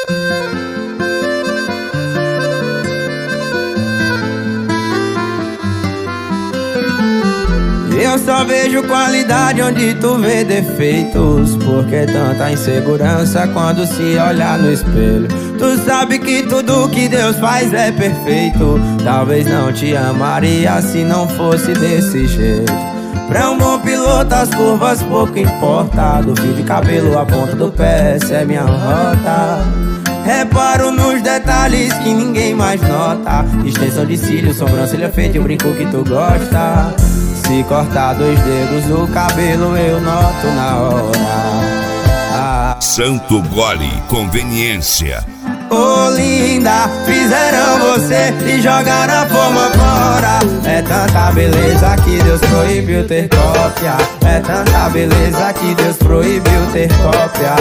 Eu só vejo qualidade onde tu vê defeitos. Por que tanta insegurança quando se olha no espelho? Tu sabe que tudo que Deus faz é perfeito. Talvez não te amaria se não fosse desse jeito. Pra um bom piloto as curvas pouco importa. Do fio de cabelo à ponta do pé, essa é minha rota. Reparo nos detalhes que ninguém mais nota. Extensão de cílios, sobrancelha feita e o brinco que tu gosta. Se cortar 2 dedos do cabelo eu noto na hora. Santo Gole Conveniência. Ô linda, fizeram você e jogaram a forma fora. É tanta beleza que Deus proibiu ter cópia. É tanta beleza que Deus proibiu ter cópia.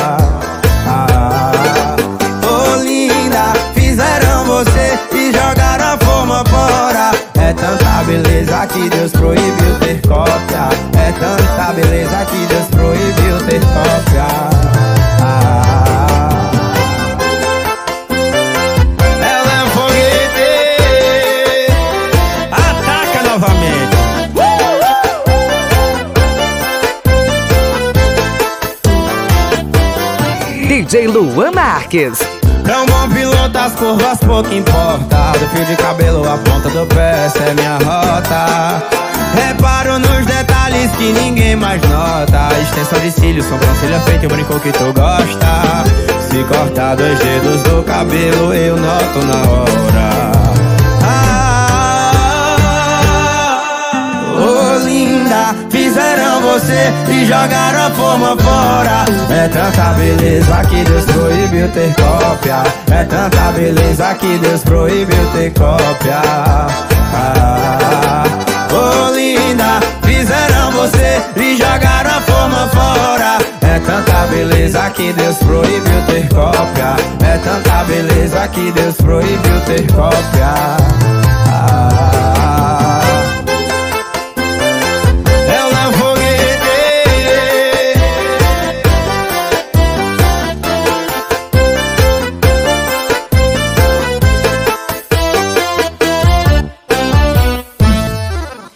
Ô linda, fizeram você e jogaram a forma fora. É tanta beleza que Deus proibiu ter cópia. É tanta beleza que Deus proibiu ter cópia. Ela é um foguete. Ataca novamente. DJ Luan Marques. Pra um bom piloto as curvas pouco importa. Do fio de cabelo à ponta do pé, essa é minha rota. Reparo nos detalhes que ninguém mais nota. Extensão de cílios, sobrancelha feita e o brinco que tu gosta. Se cortar 2 dedos do cabelo eu noto na hora. Ô linda, fizeram você e jogaram a forma fora. É tanta beleza que Deus proibiu ter cópia. É tanta beleza que Deus proibiu ter cópia. Ô linda, fizeram você e jogaram a forma fora. É tanta beleza que Deus proibiu ter cópia. É tanta beleza que Deus proibiu ter cópia.